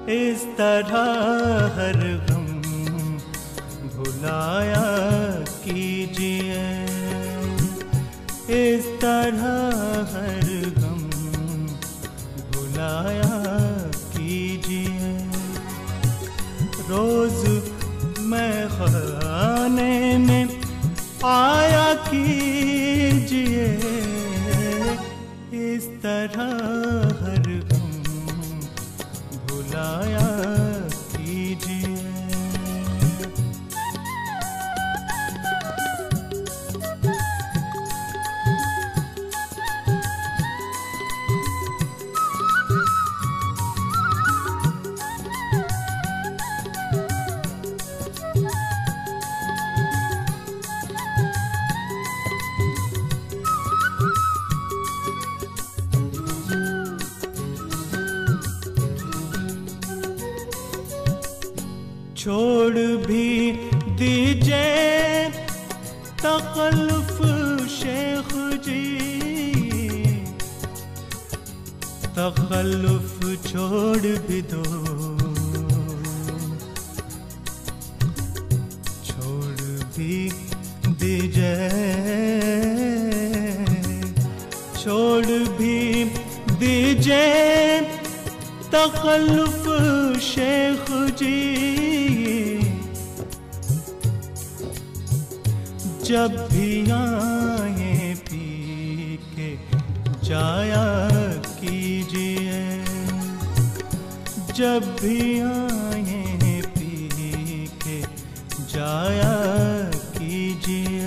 इस तरह हर गम भुलाया कीजिए, इस तरह हर गम भुलाया कीजिए। रोज मैं खाने में आया कीजिए, इस तरह हर गम भुलाया कीजिए। छोड़ भी दीजिए तकल्लुफ़ शेख जी, तकल्लुफ़ छोड़ भी दो, छोड़ भी दीजिए, छोड़ भी दीजिए तकल्लुफ़ शेख जी। जब भी आए पी के जाया कीजिए, जब भी आए पी के जाया कीजिए।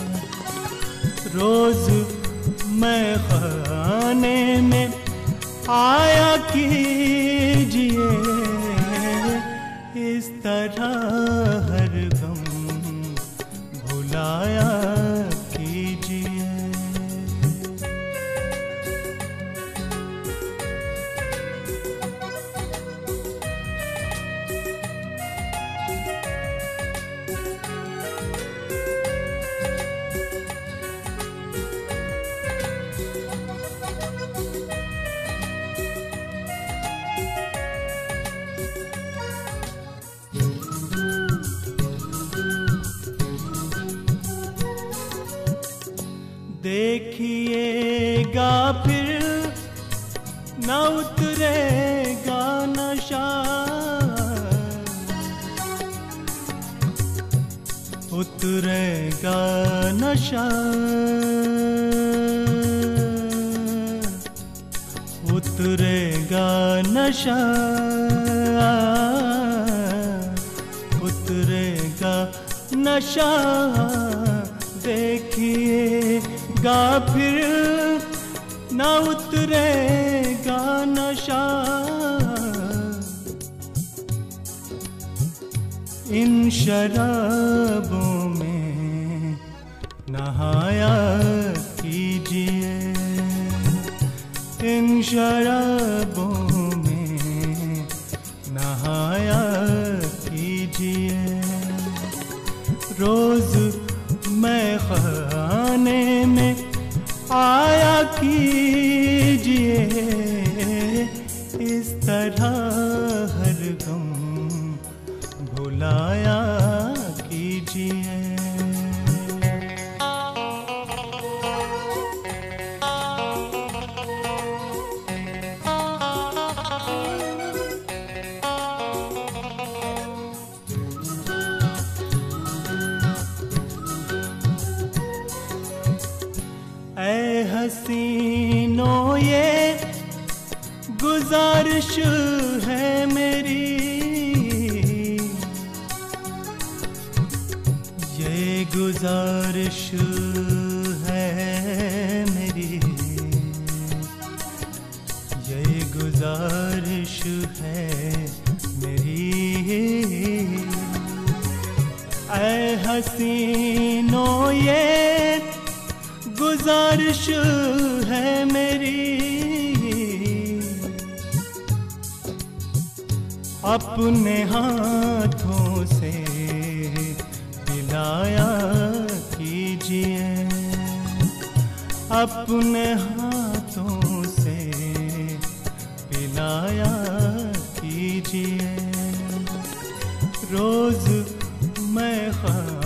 रोज मैं खाने में आया कीजिए, इस तरह हर गम भुलाया कीजिए। देखिएगा फिर न उतरेगा नशा, उतरेगा नशा, उतरेगा नशा, उतरेगा नशा। देखिएगा फिर न उतरेगा नशा, इन शराबों में नहाया कीजिए, इन शराबों में नहाया कीजिए। रोज मैं खाने में आया कीजिए, इस तरह हर गम भुलाया कीजिए। ऐ हसीनों ये गुजारिश है मेरी, ये गुजारिश है मेरी, ये गुजारिश है मेरी। ऐ हसीनों ये गुजारिश है मेरी, अपने हाथों से पिलाया कीजिए, अपने हाथों से पिलाया कीजिए। कीजिए। रोज मैं